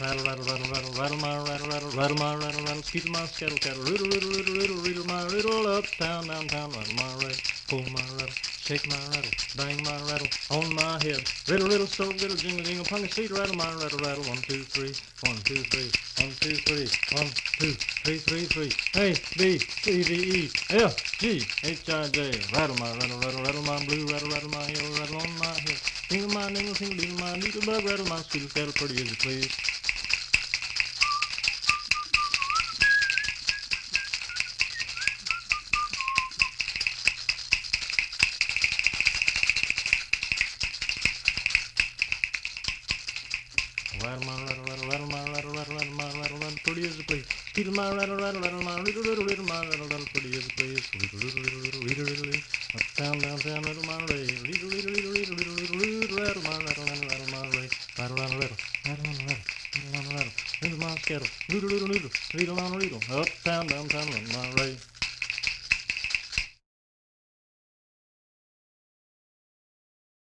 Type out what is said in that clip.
Rattle, rattle, rattle, rattle, rattle my rattle, rattle, rattle my rattle, rattle, skeetle my scattle, cattle, riddle, riddle, riddle, riddle, riddle my riddle, up, down, down, down, rattle my rattle, pull my rattle, shake my rattle, bang my rattle, on my head, riddle, riddle, so riddle, jingle, jingle, punky seed, rattle my rattle, rattle, 1, 2, 3, 1, 2, 3, 1, 2, 3, 1, 2, 3, 3, 3, A, B, C, D, E, F, G, H, I, J, rattle my rattle, rattle, rattle my blue, rattle, rattle my yellow, rattle on my head, tingle my dingle, tingle, dingle my needle bug, rattle my skeetle, cattle, pretty as you please. Rattle my rattle, rattle, rattle my rattle, rattle, rattle my rattle, rattle, pretty as you please. Skeetle my rattle, rattle, rattle my riddle, riddle, riddle my rattle, rattle, pretty as you please. Riddle, riddle, riddle, riddle, riddle, riddle, riddle, up, down, down, down, riddle my ray. Riddle, riddle, riddle, riddle, riddle, riddle, riddle, rattle my rattle, rattle, rattle my ray. Rattle, rattle, rattle, rattle on the rattle, rattle on the rattle, riddle my scattle, riddle, riddle, riddle, riddle on the riddle, up, down, down, down, riddle my ray.